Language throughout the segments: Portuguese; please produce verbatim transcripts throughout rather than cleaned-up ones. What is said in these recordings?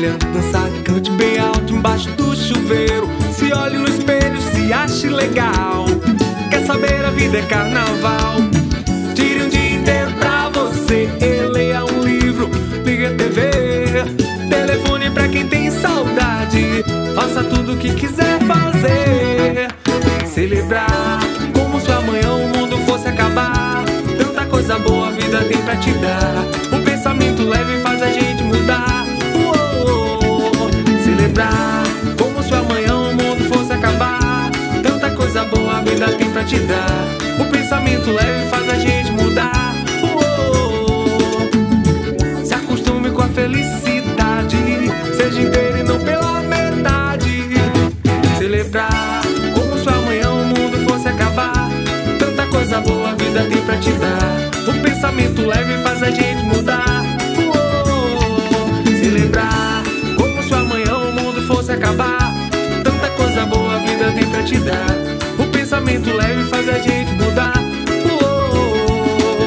olhando dançar, cante bem alto embaixo do chuveiro. Se olhe no espelho, se ache legal. Quer saber, a vida é carnaval. Tire um dia inteiro pra você e leia um livro, ligue a T V, telefone pra quem tem saudade. Faça tudo o que quiser fazer. Celebrar como se amanhã o mundo fosse acabar. Tanta coisa boa a vida tem pra te dar. O pensamento leve faz a gente mudar. Uou, celebrar como se amanhã o mundo fosse acabar. Tanta coisa boa a vida tem pra te dar. O pensamento leve faz a gente mudar. Uou, se acostume com a felicidade. Seja inteiro e não pela metade. Celebrar como se amanhã o mundo fosse acabar. Tanta coisa boa a vida tem pra te dar. O pensamento leve faz a gente mudar. Uou, celebrar como se amanhã o mundo fosse acabar. Tanta coisa boa a vida tem pra te dar. O pensamento leve faz a gente mudar. Uou,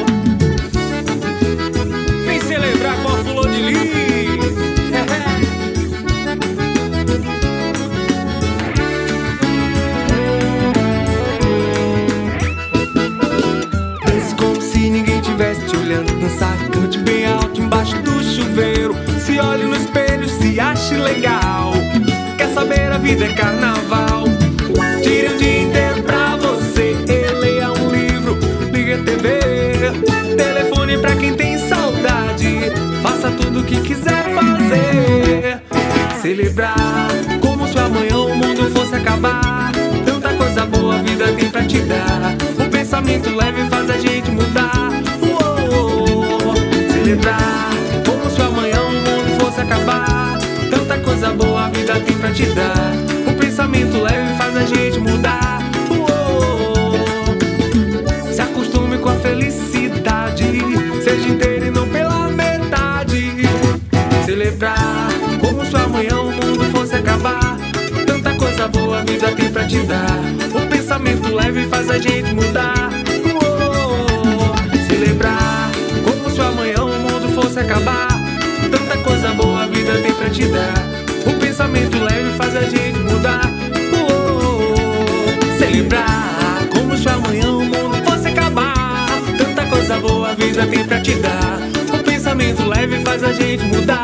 vem celebrar com a Flor de Lis. Te olhando dançar, cante bem alto embaixo do chuveiro. Se olhe no espelho, se ache legal. Quer saber, a vida é carnaval. Tire o dia inteiro pra você e leia um livro, ligue a T V, telefone pra quem tem saudade. Faça tudo o que quiser fazer. Celebrar como se amanhã o mundo fosse acabar. Tanta coisa boa a vida tem pra te dar. O pensamento leve faz a gente mudar. Celebrar como se amanhã o mundo fosse acabar. Tanta coisa boa a vida tem pra te dar. O pensamento leve faz a gente mudar. Uou, se acostume com a felicidade. Seja inteiro e não pela metade. Celebrar como se amanhã o mundo fosse acabar. Tanta coisa boa a vida tem pra te dar. O pensamento leve faz a gente mudar. Uou, celebrar como se amanhã o mundo fosse acabar. Tanta coisa boa a vida tem pra te dar. O pensamento leve faz a gente mudar. Uou, celebrar como se amanhã o mundo fosse acabar. Tanta coisa boa a vida tem pra te dar. O pensamento leve faz a gente mudar.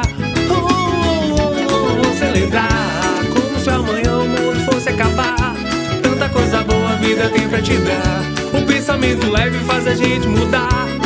Uou, celebrar como se amanhã o mundo fosse acabar. Tanta coisa boa a vida tem pra te dar. O pensamento leve faz a gente mudar.